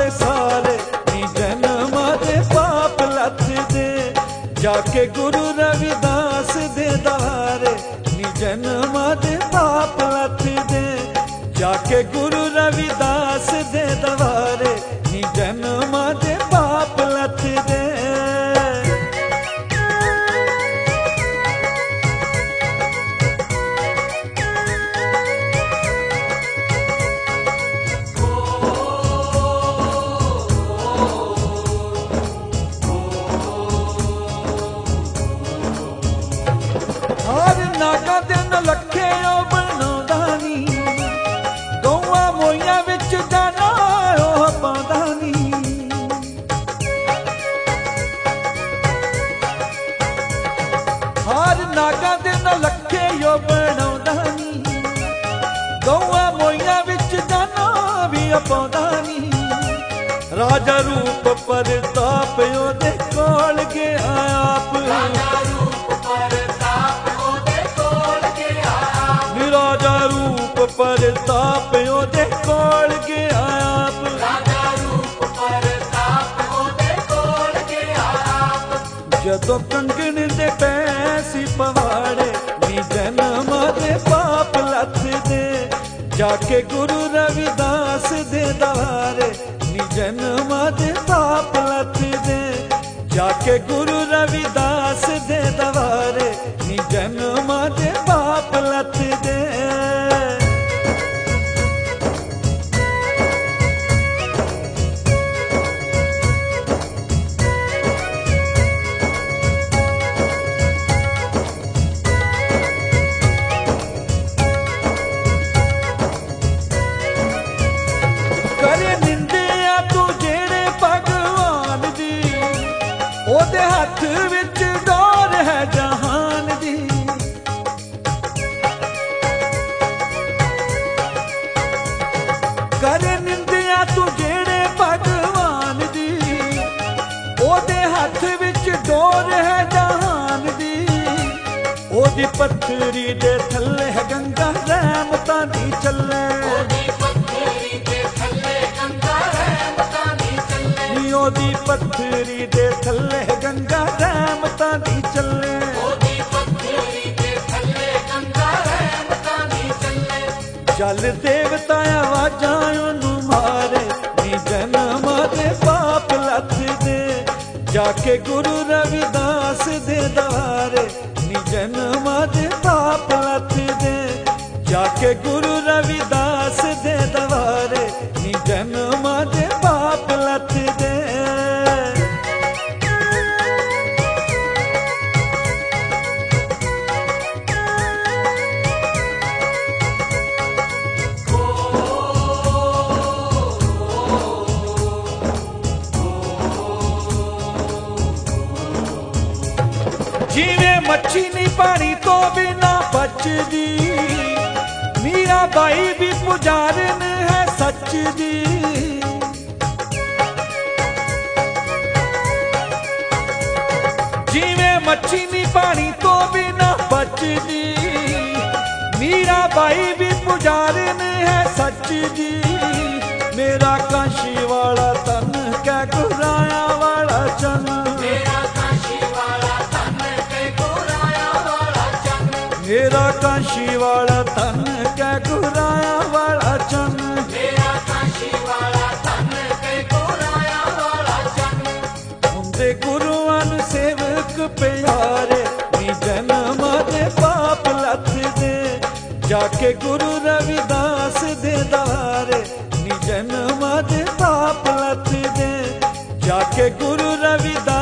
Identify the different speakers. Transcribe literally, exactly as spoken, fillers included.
Speaker 1: दवारे सारे नी जन्म दे पाप लथ दे। जाके गुरु रविदास दे दवारे नी जन्म दे पाप लथ दे। जाके गुरु रविदास दे दवारे नी जन्म दे पाप लथ दे। हर नागा दिन लखे बनाउंदा नी, गौआ मोइयां विच जाना ओह पाउंदा नी। हर नागा दिन लखे बनाउंदा नी, गौआ मोइयां विच जाना भी पाउंदा नी। राजा रूप प्रताप ओहदे कोल गया आप, राजा रूप प्रताप ओहदे कोल गया आप। राजा रूप प्रताप ओहदे कोल गया आप, राजा रूप प्रताप ओहदे कोल गया आप। जदों कंगन दे पैसी पवाड़े नी जन्म दे पाप लथ दे। जाके गुरु रविदास दे दवारे नी जन्म दे पाप लथ दे। जाके गुरु रविदास दे दवारे नी जन्म दे पाप लथ दे। करे निंदिया तू जेड़े भगवान दी, ओदे हथ विच डोर है जहान दी। करे निंदिया तू जेड़े भगवान दी, ओदे हथ विच डोर है जहान दी। ओदी पत्थरी दे थल्ले है गंगा रहमतां दी चले, ओदी पत्थरी दे थल्ले गंगा रहमतां दी चले। ओदी पत्थरी दे थल्ले गंगा रहमतां दी चले, ओदी पत्थरी दे थल्ले गंगा रहमतां दी चले। जल देवता आवाजां ओनू मारे नी जन्म दे पाप लथ दे। जाके गुरु रविदास दे दवारे नी जन्म दे पाप लथ दे। जाके गुरु रविदास दे दवारे नी जन्म दे पाप लथ दे। जिवें मच्छी नहीं पानी तो बिना बचदी, मीरा बाई भी पुजारन है सच दी। जिवें मच्छी नहीं पानी तो बिना बचदी, मीरा बाई भी पुजारन है सच दी। मेरा काशी वाला तन कै गुराया वाला चन, मेरा काशी वाला तन कै गुराया वाला चन। मेरा काशी वाला तन कै गुराया वाला चन, मेरा काशी वाला तन कै गुराया वाला चन। हुंदे गुरुआं नूं सेवक प्यारे नी जन्म दे पाप लथ दे। जाके गुरु रविदास दे दवारे नी जन्म दे पाप लथ दे। जाके गुरु रविदास